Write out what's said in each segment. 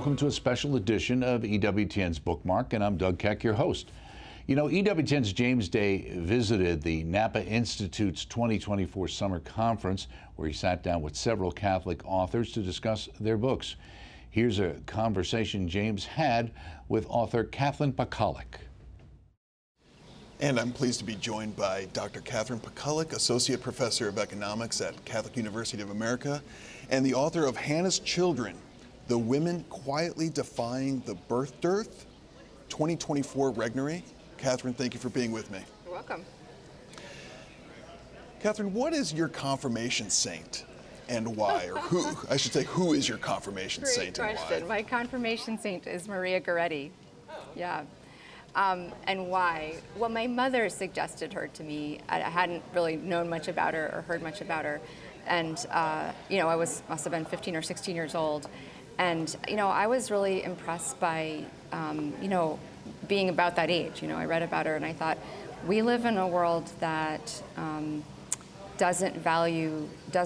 welcome to a special edition of EWTN's Bookmark, and I'm Doug Keck, your host. You know, EWTN's James Day visited the Napa Institute's 2024 Summer Conference, where he sat down with several Catholic authors to discuss their books. Here's a conversation James had with author Kathryn Pakaluk. And I'm pleased to be joined by Dr. Kathryn Pakaluk, Associate Professor of Economics at Catholic University of America, and the author of Hannah's Children, The Women Quietly Defying the Birth Dearth, 2024 Regnery. Kathryn, thank you for being with me. You're welcome. Kathryn, what is your confirmation saint and why? Or who, I should say, who is your confirmation saint Great and question. why? My confirmation saint is Maria Goretti. Yeah. And why? Well, my mother suggested her to me. I hadn't really known much about her or heard much about her. And, I must have been 15 or 16 years old. And, I was really impressed by, being about that age. I read about her and I thought, we live in a world that doesn't value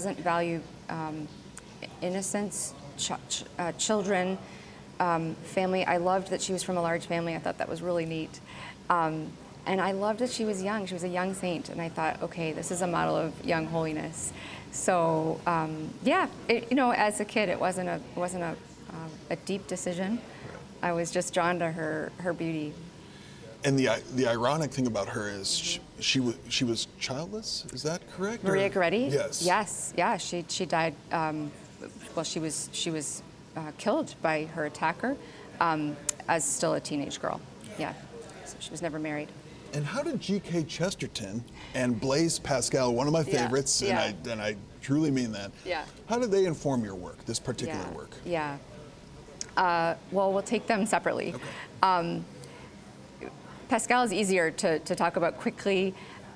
innocence, children, family. I loved that she was from a large family. I thought that was really neat. And I loved that she was young. She was a young saint. And I thought, okay, this is a model of young holiness. So, as a kid, it wasn't a deep decision. I was just drawn to her beauty. And the ironic thing about her is she was childless. Is that correct? Maria Goretti? Yes. Yes. Yeah. She died. She was killed by her attacker as still a teenage girl. Yeah. So she was never married. And how did G.K. Chesterton and Blaise Pascal, one of my favorites, and I truly mean that. Yeah. How did they inform your work, this particular work? Yeah. Well, we'll take them separately. Okay. Pascal is easier to talk about quickly.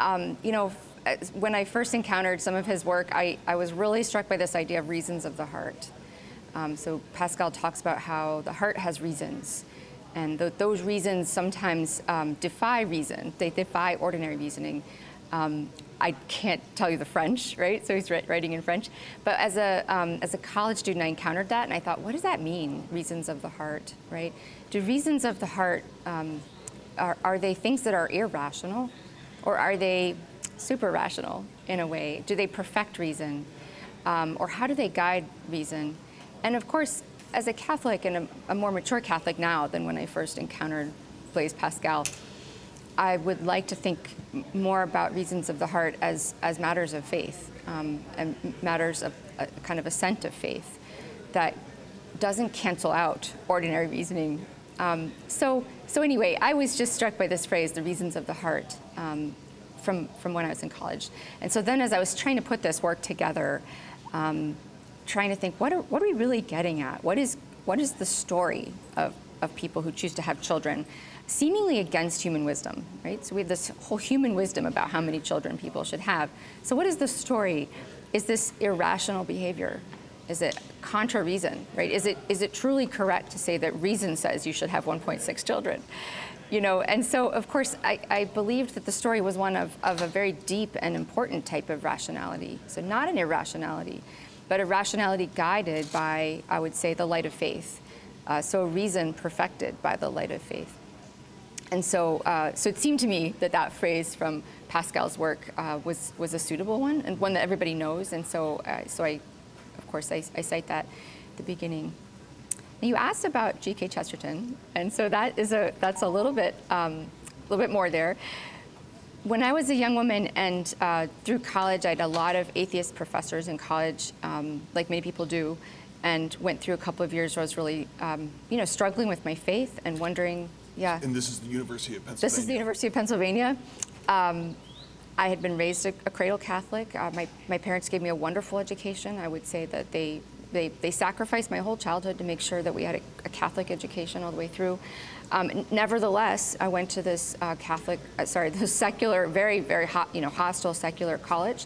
When I first encountered some of his work, I was really struck by this idea of reasons of the heart. So Pascal talks about how the heart has reasons, and those reasons sometimes defy reason. They defy ordinary reasoning. I can't tell you the French, right? So he's writing in French. But as a college student, I encountered that, and I thought, what does that mean, reasons of the heart, right? Do reasons of the heart, are they things that are irrational, or are they super rational in a way? Do they perfect reason, or how do they guide reason? And of course, as a Catholic, and a more mature Catholic now than when I first encountered Blaise Pascal, I would like to think more about reasons of the heart as matters of faith, and matters of a kind of assent of faith that doesn't cancel out ordinary reasoning. So anyway, I was just struck by this phrase, the reasons of the heart, from when I was in college. And so then as I was trying to put this work together, trying to think, what are we really getting at? What is the story of people who choose to have children, seemingly against human wisdom, right? So we have this whole human wisdom about how many children people should have. So what is the story? Is this irrational behavior? Is it contra reason, right? Is it truly correct to say that reason says you should have 1.6 children? And so of course I believed that the story was one of a very deep and important type of rationality. So not an irrationality, but a rationality guided by, I would say, the light of faith. So a reason perfected by the light of faith. And so it seemed to me that phrase from Pascal's work was a suitable one, and one that everybody knows. And so I cite that at the beginning. Now, you asked about G.K. Chesterton, and so that's a little bit more there. When I was a young woman and through college, I had a lot of atheist professors in college, like many people do, and went through a couple of years where I was really, struggling with my faith and wondering. Yeah. And this is the University of Pennsylvania. This is the University of Pennsylvania. I had been raised a cradle Catholic. My parents gave me a wonderful education. I would say that they sacrificed my whole childhood to make sure that we had a Catholic education all the way through. Nevertheless, I went to this this secular, very, very hostile secular college.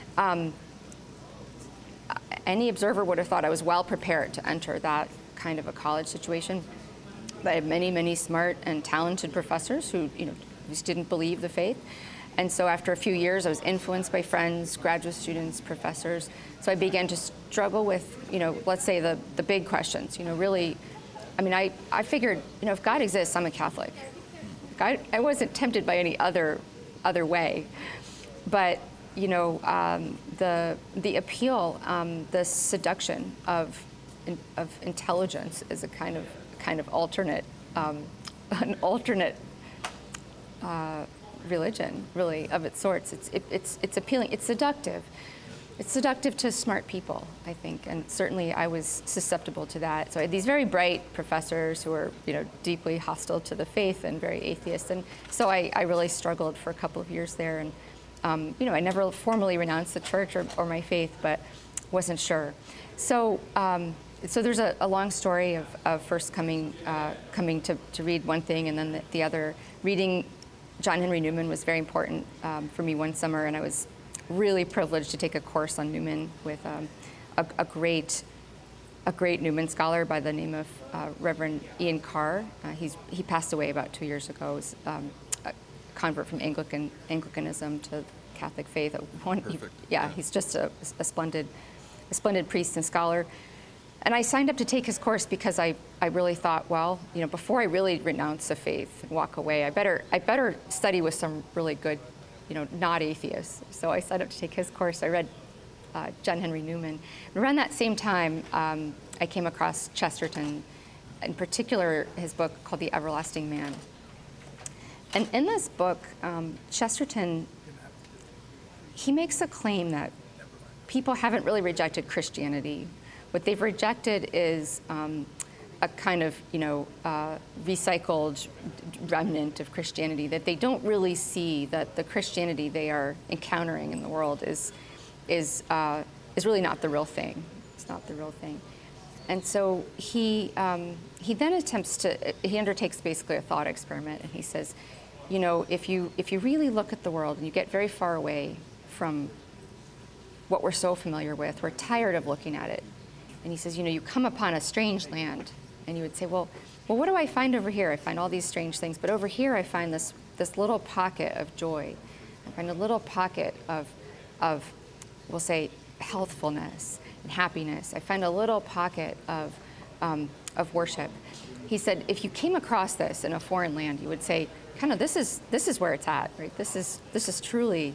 Any observer would have thought I was well prepared to enter that kind of a college situation. But I had many, many smart and talented professors who, just didn't believe the faith. And so after a few years, I was influenced by friends, graduate students, professors. So I began to struggle with, let's say the big questions, really I mean, I figured, if God exists, I'm a Catholic. I wasn't tempted by any other way. But, the appeal, the seduction of intelligence is a kind of alternate, an alternate religion, really, of its sorts. It's appealing. It's seductive. It's seductive to smart people, I think, and certainly I was susceptible to that. So I had these very bright professors who were, deeply hostile to the faith and very atheist, and so I really struggled for a couple of years there. And I never formally renounced the church or my faith, but wasn't sure. So there's a long story of first coming to read one thing and then the other. Reading John Henry Newman was very important for me one summer, and I was really privileged to take a course on Newman with a great Newman scholar by the name of Reverend Ian Carr. He passed away about 2 years ago. He was a convert from Anglicanism to Catholic faith. He's just a splendid priest and scholar. And I signed up to take his course because I really thought, well, before I really renounce the faith and walk away, I better study with some really good, not atheists. So I signed up to take his course. I read John Henry Newman. And around that same time, I came across Chesterton, in particular his book called The Everlasting Man. And in this book, Chesterton, he makes a claim that people haven't really rejected Christianity. What they've rejected is a kind of, recycled remnant of Christianity, that they don't really see that the Christianity they are encountering in the world is really not the real thing. It's not the real thing. And so he then he undertakes basically a thought experiment, and he says, if you really look at the world and you get very far away from what we're so familiar with, we're tired of looking at it. And he says, you come upon a strange land, and you would say, well, what do I find over here? I find all these strange things, but over here I find this little pocket of joy. I find a little pocket of we'll say, healthfulness and happiness. I find a little pocket of worship. He said, if you came across this in a foreign land, you would say, kind of, this is where it's at, right? This is truly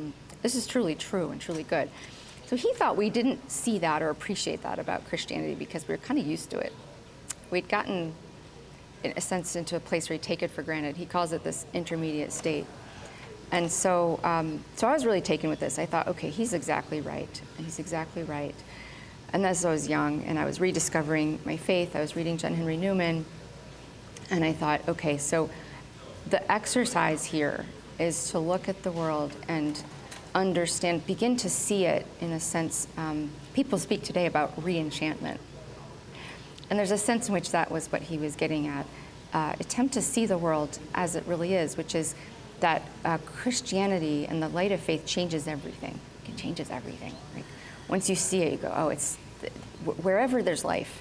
true and truly good. So he thought we didn't see that or appreciate that about Christianity because we were kind of used to it. We'd gotten, in a sense, into a place where we take it for granted. He calls it this intermediate state. And so I was really taken with this. I thought, okay, he's exactly right. And he's exactly right. And as I was young and I was rediscovering my faith, I was reading John Henry Newman, and I thought, okay, so the exercise here is to look at the world and understand, begin to see it in a sense. People speak today about re-enchantment. And there's a sense in which that was what he was getting at. Attempt to see the world as it really is, which is that Christianity and the light of faith changes everything. It changes everything. Right? Once you see it, you go, oh, it's wherever there's life,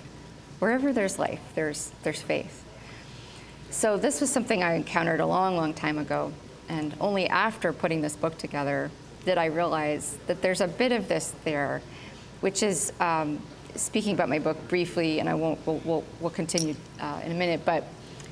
there's faith. So this was something I encountered a long, long time ago, and only after putting this book together did I realize that there's a bit of this there, which is speaking about my book briefly, and we'll continue in a minute, but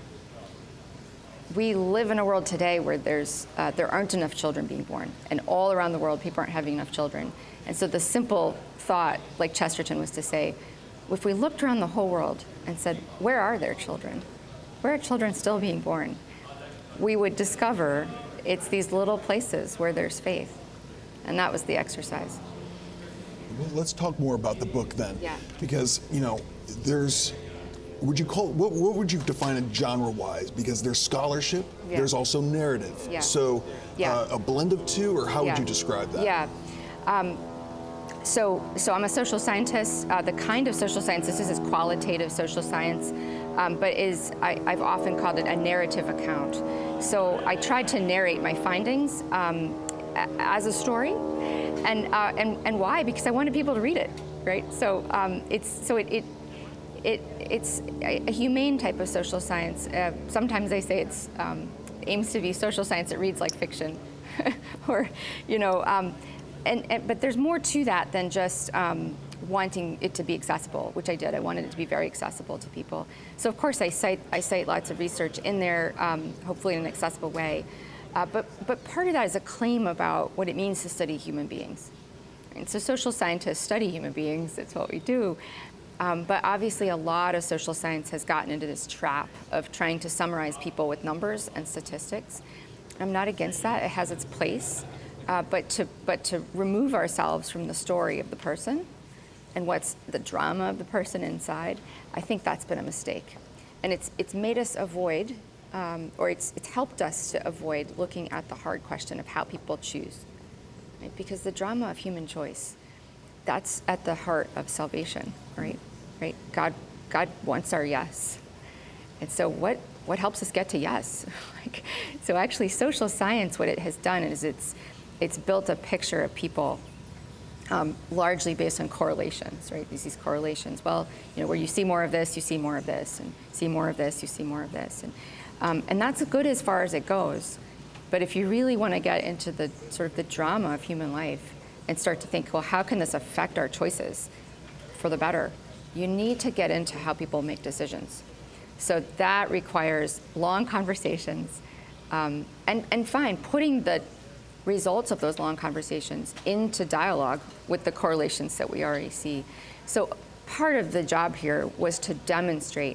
we live in a world today where there aren't enough children being born, and all around the world people aren't having enough children. And so the simple thought, like Chesterton, was to say, if we looked around the whole world and said, where are there children? Where are children still being born? We would discover it's these little places where there's faith. And that was the exercise. Well, let's talk more about the book then. Yeah. Because, there's, what would you define it genre-wise? Because there's scholarship, yeah. There's also narrative. Yeah. So yeah. A blend of two, or how yeah. would you describe that? Yeah. So I'm a social scientist. The kind of social science this is qualitative social science, but I've often called it a narrative account. So I tried to narrate my findings as a story, and why? Because I wanted people to read it, right? So it's a humane type of social science. Sometimes they say it's aims to be social science that reads like fiction, or but there's more to that than just wanting it to be accessible, which I did. I wanted it to be very accessible to people. So of course I cite lots of research in there, hopefully in an accessible way. But part of that is a claim about what it means to study human beings. And so social scientists study human beings, it's what we do. But obviously a lot of social science has gotten into this trap of trying to summarize people with numbers and statistics. I'm not against that, it has its place. But to remove ourselves from the story of the person and what's the drama of the person inside, I think that's been a mistake. And it's made us avoid, or it's helped us to avoid looking at the hard question of how people choose. Right? Because the drama of human choice, that's at the heart of salvation, right? Right? God wants our yes. And so what helps us get to yes? So actually social science, what it has done is it's built a picture of people largely based on correlations, right? These correlations. Well, where you see more of this, you see more of this, and see more of this, you see more of this. And that's good as far as it goes. But if you really want to get into the sort of the drama of human life and start to think, well, how can this affect our choices for the better? You need to get into how people make decisions. So that requires long conversations, and fine, putting the results of those long conversations into dialogue with the correlations that we already see. So part of the job here was to demonstrate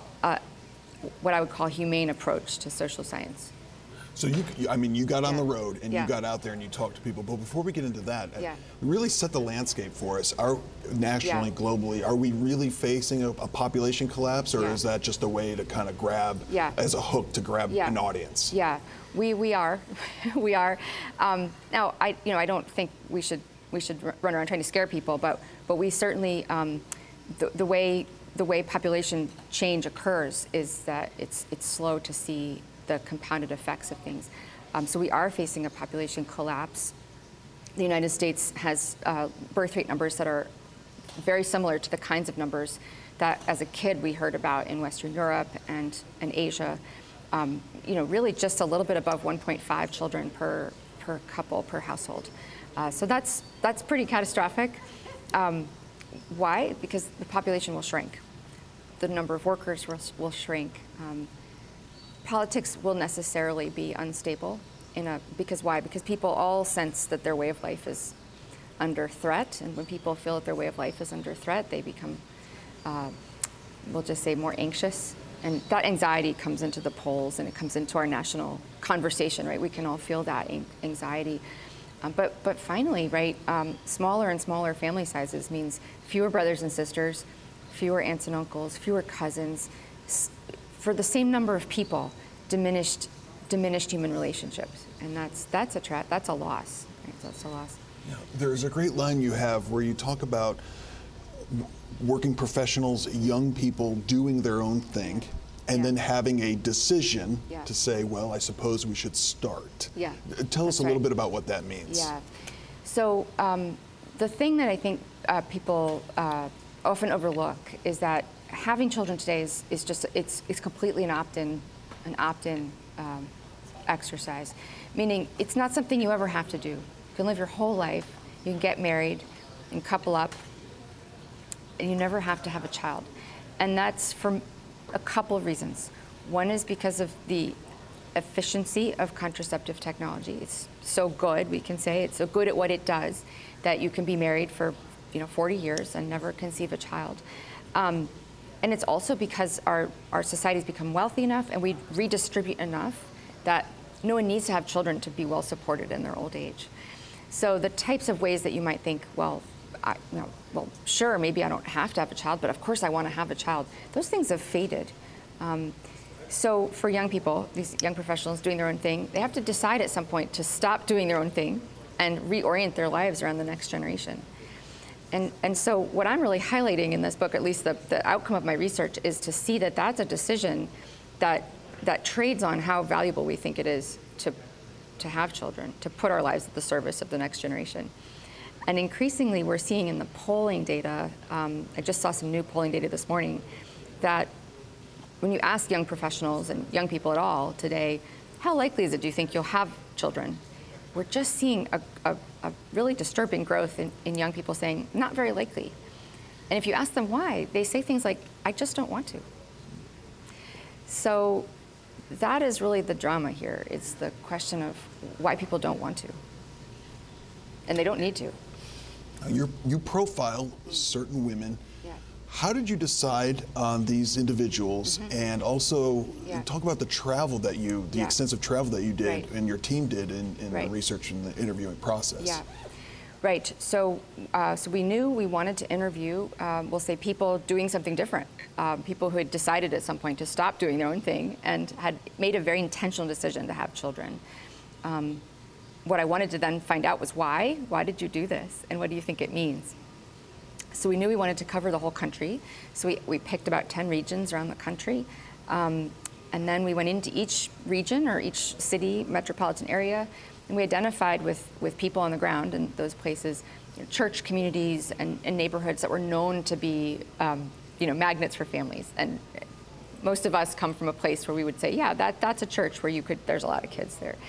what I would call humane approach to social science. So you got on the road and you got out there and you talked to people. But before we get into that, really set the landscape for us. Nationally, globally, are we really facing a population collapse, or is that just a way to kind of grab as a hook to grab an audience? Yeah, we are, we are. Now, I don't think we should run around trying to scare people, but we certainly the way population change occurs is that it's slow to see the compounded effects of things. So we are facing a population collapse. The United States has birth rate numbers that are very similar to the kinds of numbers that as a kid we heard about in Western Europe and Asia. Really just a little bit above 1.5 children per couple, per household. So that's pretty catastrophic. Why? Because the population will shrink. The number of workers will shrink. Politics will necessarily be unstable because why? Because people all sense that their way of life is under threat, and when people feel that their way of life is under threat, they become, we'll just say, more anxious. And that anxiety comes into the polls and it comes into our national conversation, right? We can all feel that anxiety. But finally, right, smaller and smaller family sizes means fewer brothers and sisters, fewer aunts and uncles, fewer cousins, for the same number of people, diminished human relationships. And that's a loss, right? That's a loss. Yeah, there's a great line you have where you talk about working professionals, young people doing their own thing, and then having a decision to say, well, I suppose we should start. Yeah. Tell us a little bit about what that means. Yeah. So the thing that I think people often overlook is that having children today is just it's completely an opt-in exercise, meaning it's not something you ever have to do. You can live your whole life, you can get married and couple up, and you never have to have a child. And that's for a couple of reasons. One is because of the efficiency of contraceptive technology. It's so good, we can say, it's so good at what it does that you can be married for 40 years and never conceive a child. And it's also because our society's become wealthy enough and we redistribute enough that no one needs to have children to be well supported in their old age. So the types of ways that you might think, well, sure, maybe I don't have to have a child, but of course I want to have a child. Those things have faded. So for young people, these young professionals doing their own thing, they have to decide at some point to stop doing their own thing and reorient their lives around the next generation. And so what I'm really highlighting in this book, at least the outcome of my research, is to see that that's a decision that trades on how valuable we think it is to have children, to put our lives at the service of the next generation. And increasingly we're seeing in the polling data, I just saw some new polling data this morning, that when you ask young professionals and young people at all today, how likely is it, do you think, you'll have children? We're just seeing a really disturbing growth in young people saying, not very likely. And if you ask them why, they say things like, I just don't want to. So that is really the drama here. It's the question of why people don't want to. And they don't need to. You profile certain women. Yeah. How did you decide on these individuals, and also talk about the travel that the extensive travel that you did and your team did in the research and the interviewing process? Yeah, right. So we knew we wanted to interview, we'll say, people doing something different, people who had decided at some point to stop doing their own thing and had made a very intentional decision to have children. What I wanted to then find out was why. Why did you do this? And what do you think it means? So we knew we wanted to cover the whole country. So we picked about 10 regions around the country. And then we went into each region or each city, metropolitan area, and we identified with people on the ground in those places, church communities and neighborhoods that were known to be magnets for families. And most of us come from a place where we would say, yeah, that's a church where there's a lot of kids there.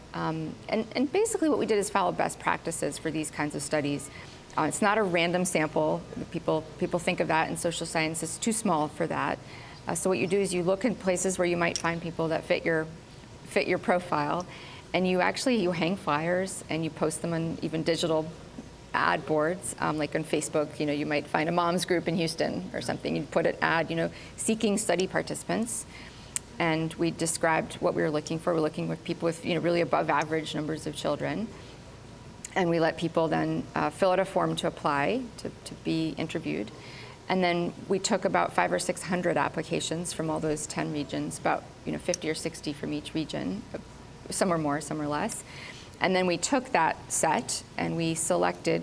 And basically what we did is follow best practices for these kinds of studies. It's not a random sample. People think of that in social science. It's too small for that. So what you do is you look in places where you might find people that fit your profile, and you hang flyers and you post them on even digital ad boards, like on Facebook. You might find a mom's group in Houston or something. You put an ad, seeking study participants. And we described what we were looking for. We're looking with people with really above average numbers of children. And we let people then fill out a form to apply to be interviewed. And then we took about 500 or 600 applications from all those 10 regions, about 50 or 60 from each region. Some are more, some are less. And then we took that set and we selected,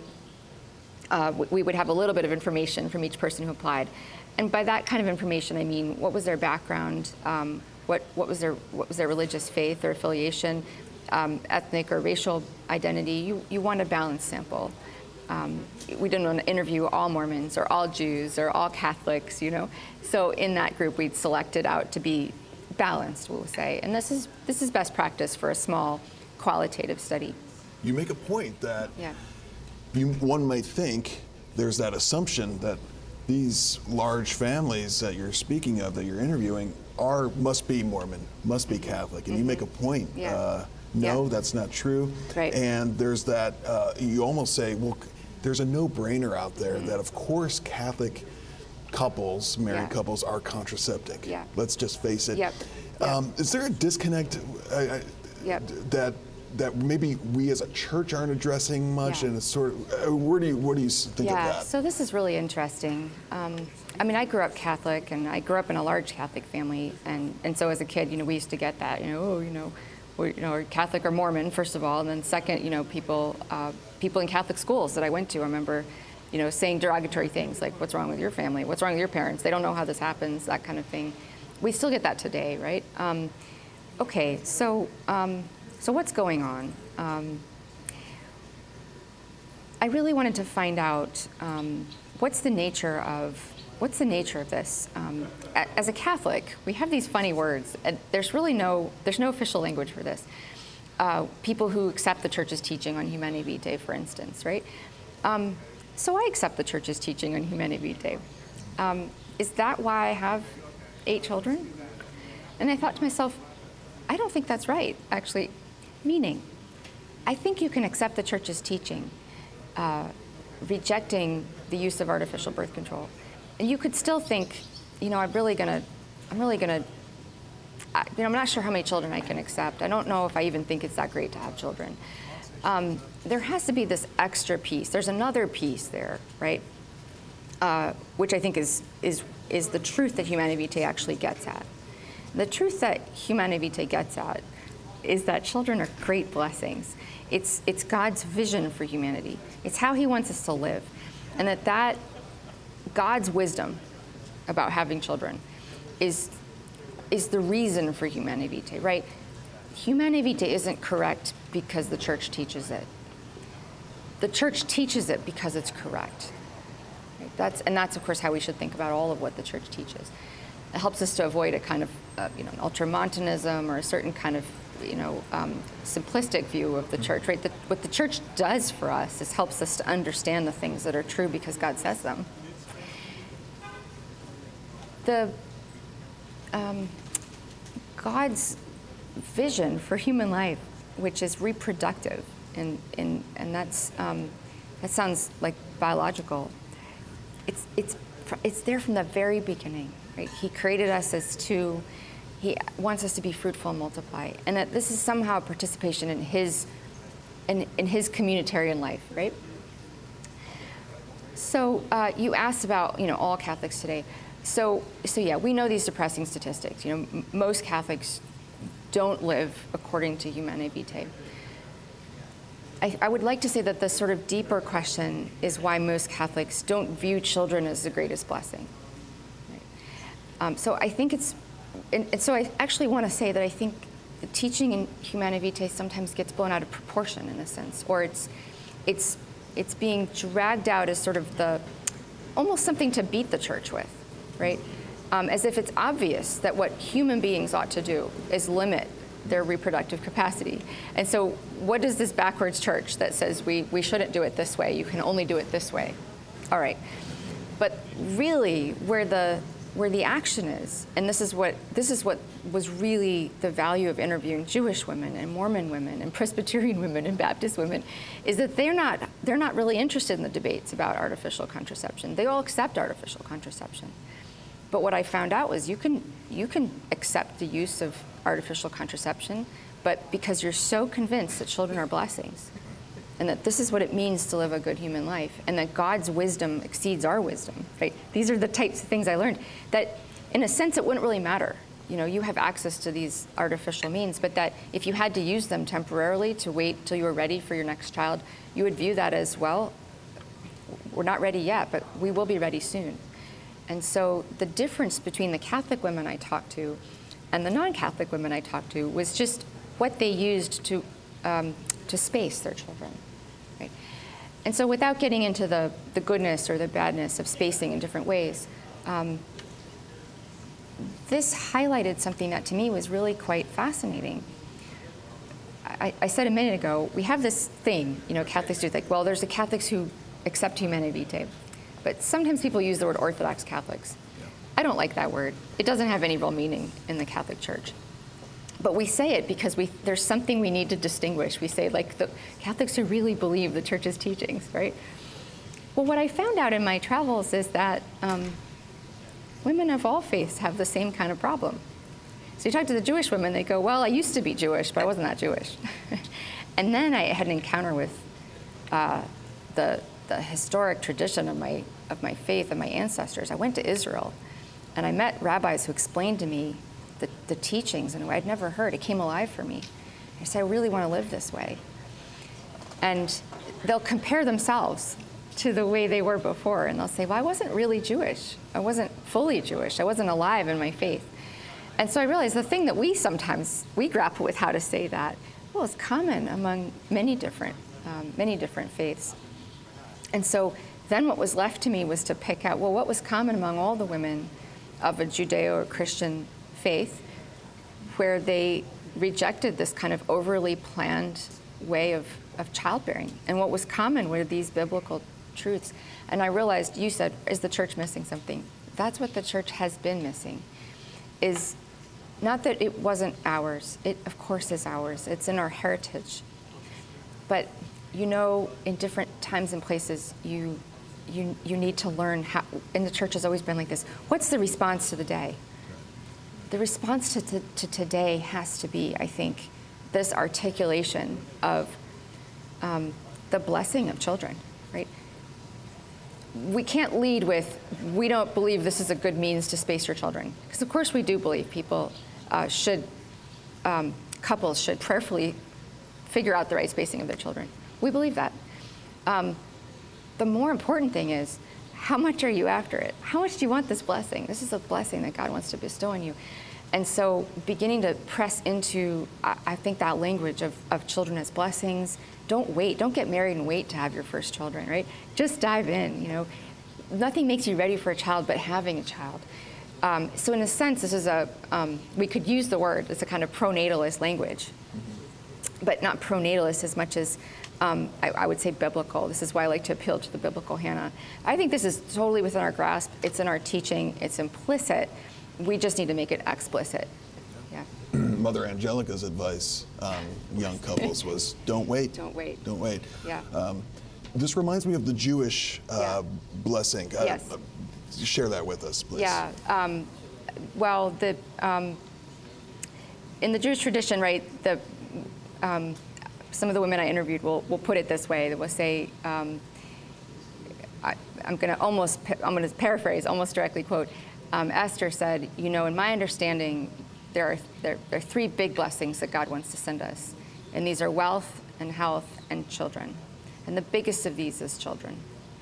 we would have a little bit of information from each person who applied. And by that kind of information, I mean, what was their background, what was their religious faith or affiliation, ethnic or racial identity. You want a balanced sample. We didn't want to interview all Mormons or all Jews or all Catholics, So in that group, we'd selected out to be balanced, we'll say. And this is best practice for a small qualitative study. You make a point that one might think there's that assumption that these large families that you're speaking of, that you're interviewing, must be Mormon, must be Catholic. And you make a point. No, that's not true. Right. And there's that, you almost say, well, there's a no-brainer out there that, of course, Catholic couples, married couples, are contraceptic. Let's just face it. Is there a disconnect that maybe we as a church aren't addressing much, and it's sort of, what do you think of that? So this is really interesting. I grew up Catholic, and I grew up in a large Catholic family, and so as a kid, we used to get that, we're Catholic or Mormon, first of all, and then second, people in Catholic schools that I went to, I remember, saying derogatory things like, what's wrong with your family? What's wrong with your parents? They don't know how this happens, that kind of thing. We still get that today, right? Okay, so what's going on? I really wanted to find out what's the nature of this. As a Catholic, we have these funny words. And there's no official language for this. People who accept the Church's teaching on Humanae Vitae, for instance, right? So I accept the Church's teaching on Humanae Vitae. Is that why I have 8 children? And I thought to myself, I don't think that's right, actually. Meaning, I think you can accept the Church's teaching, rejecting the use of artificial birth control. And you could still think, I'm not sure how many children I can accept. I don't know if I even think it's that great to have children. There has to be this extra piece. There's another piece there, right? Which I think is the truth that Humanae Vitae actually gets at. The truth that Humanae Vitae gets at is that children are great blessings. It's God's vision for humanity. It's how He wants us to live. And that God's wisdom about having children is the reason for Humanae Vitae, right? Humanae Vitae isn't correct because the Church teaches it. The Church teaches it because it's correct. Right? That's of course how we should think about all of what the Church teaches. It helps us to avoid a kind of an ultramontanism or a certain kind of simplistic view of the Church, right? What the Church does for us is helps us to understand the things that are true because God says them. the God's vision for human life, which is reproductive, and that's that sounds like biological. It's there from the very beginning, right? He created us as two. He wants us to be fruitful and multiply, and that this is somehow participation in his communitarian life, right? So you asked about all Catholics today. So yeah, we know these depressing statistics. Most Catholics don't live according to Humanae Vitae. I would like to say that the sort of deeper question is why most Catholics don't view children as the greatest blessing. Right? So I think and so I actually want to say that I think the teaching in Humanae Vitae sometimes gets blown out of proportion in a sense, or it's being dragged out as sort of almost something to beat the church with, right? As if it's obvious that what human beings ought to do is limit their reproductive capacity. And so what is this backwards church that says we shouldn't do it this way, you can only do it this way? All right. But really where the action is, and this is what was really the value of interviewing Jewish women and Mormon women and Presbyterian women and Baptist women, is that they're not really interested in the debates about artificial contraception. They all accept artificial contraception. But what I found out was you can accept the use of artificial contraception, but because you're so convinced that children are blessings, and that this is what it means to live a good human life, and that God's wisdom exceeds our wisdom, right? These are the types of things I learned, that in a sense it wouldn't really matter. You have access to these artificial means, but that if you had to use them temporarily to wait till you were ready for your next child, you would view that as, well, we're not ready yet, but we will be ready soon. And so the difference between the Catholic women I talked to and the non-Catholic women I talked to was just what they used to space their children, right? And so without getting into the goodness or the badness of spacing in different ways, this highlighted something that to me was really quite fascinating. I said a minute ago, we have this thing, Catholics do think, well, there's the Catholics who accept Humanae Vitae, but sometimes people use the word Orthodox Catholics. I don't like that word. It doesn't have any real meaning in the Catholic Church. But we say it because there's something we need to distinguish. We say, like, the Catholics who really believe the Church's teachings, right? Well, what I found out in my travels is that women of all faiths have the same kind of problem. So you talk to the Jewish women, they go, well, I used to be Jewish, but I wasn't that Jewish. And then I had an encounter with the historic tradition of my faith and my ancestors. I went to Israel, and I met rabbis who explained to me the teachings in a way I'd never heard. It came alive for me. I said, I really want to live this way. And they'll compare themselves to the way they were before, and they'll say, well, I wasn't really Jewish. I wasn't fully Jewish. I wasn't alive in my faith. And so I realized the thing that we grapple with how to say that, well, it's common among many different faiths. And so then what was left to me was to pick out, well, what was common among all the women of a Judeo or Christian faith, where they rejected this kind of overly planned way of childbearing. And what was common were these biblical truths. And I realized, you said, is the church missing something? That's what the church has been missing, is not that it wasn't ours. It, of course, is ours. It's in our heritage. But, in different times and places, you need to learn how, and the church has always been like this, what's the response to the day? The response to today has to be, I think, this articulation of the blessing of children, right? We can't lead with, we don't believe this is a good means to space your children. Because of course we do believe couples should prayerfully figure out the right spacing of their children. We believe that. The more important thing is, how much are you after it? How much do you want this blessing? This is a blessing that God wants to bestow on you. And so beginning to press into, I think, that language of children as blessings. Don't wait. Don't get married and wait to have your first children, right? Just dive in, Nothing makes you ready for a child but having a child. So in a sense, this is we could use the word, it's a kind of pronatalist language, but not pronatalist as much as I would say biblical. This is why I like to appeal to the biblical Hannah. I think this is totally within our grasp. It's in our teaching. It's implicit. We just need to make it explicit. Yeah. Mother Angelica's advice on young couples was, don't wait. Don't wait. Don't wait. Yeah. This reminds me of the Jewish blessing. Yes. Share that with us, please. Yeah. Well, in the Jewish tradition, right, some of the women I interviewed will put it this way. They will say, I'm going to paraphrase, almost directly quote. Esther said, you know, in my understanding, there are three big blessings that God wants to send us, and these are wealth and health and children, and the biggest of these is children.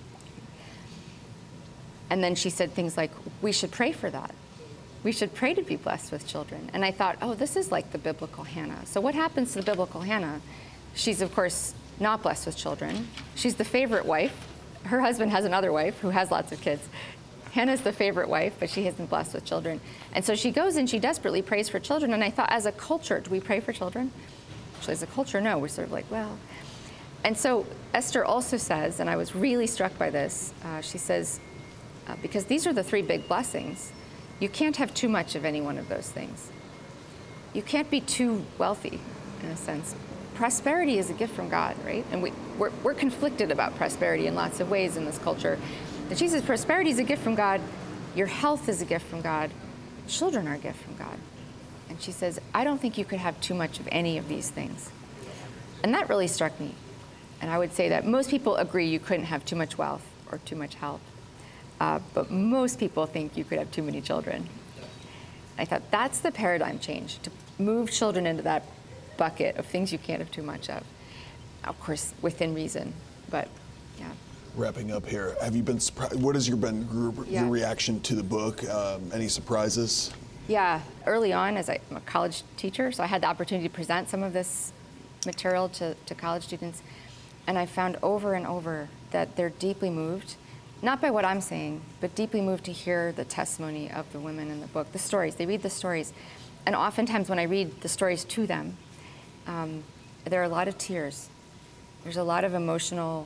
And then she said things like, we should pray for that. We should pray to be blessed with children. And I thought, oh, this is like the biblical Hannah. So what happens to the biblical Hannah? She's, of course, not blessed with children. She's the favorite wife. Her husband has another wife who has lots of kids. Hannah's the favorite wife, but she isn't blessed with children. And so she goes and she desperately prays for children. And I thought, as a culture, do we pray for children? Actually, as a culture, no. We're sort of like, well. And so Esther also says, and I was really struck by this, she says, because these are the three big blessings, you can't have too much of any one of those things. You can't be too wealthy, in a sense. Prosperity is a gift from God, right? And we're conflicted about prosperity in lots of ways in this culture. And she says prosperity is a gift from God. Your health is a gift from God. Children are a gift from God. And she says, I don't think you could have too much of any of these things. And that really struck me. And I would say that most people agree you couldn't have too much wealth or too much health. But most people think you could have too many children. I thought that's the paradigm change, to move children into that bucket of things you can't have too much of. Of course, within reason, but yeah. Wrapping up here, have you been surprised? What has your reaction to the book? Any surprises? Yeah, early on, I'm a college teacher, so I had the opportunity to present some of this material to college students, and I found over and over that they're deeply moved, not by what I'm saying, but deeply moved to hear the testimony of the women in the book, the stories. They read the stories, and oftentimes when I read the stories to them, there are a lot of tears. There's a lot of emotional,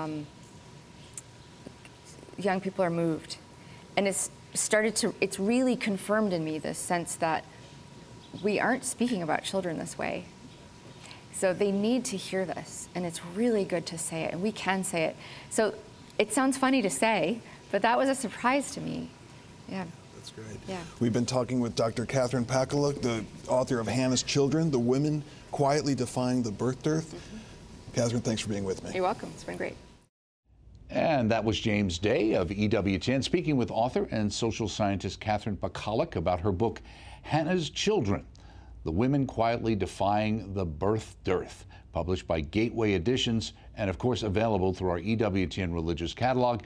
young people are moved. And it's really confirmed in me this sense that we aren't speaking about children this way. So they need to hear this, and it's really good to say it, and we can say it. So it sounds funny to say, but that was a surprise to me. Yeah. That's great. Yeah. We've been talking with Dr. Catherine Pakaluk, the author of Hannah's Children, The Women Quietly Defying the Birth Dearth. Mm-hmm. Catherine, thanks for being with me. You're welcome. It's been great. And that was James Day of EWTN speaking with author and social scientist Catherine Pakaluk about her book, Hannah's Children, The Women Quietly Defying the Birth Dearth, published by Gateway Editions, and of course available through our EWTN religious catalog,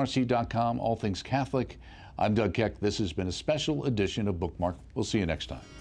EWTNRC.com, all things Catholic. I'm Doug Keck. This has been a special edition of Bookmark. We'll see you next time.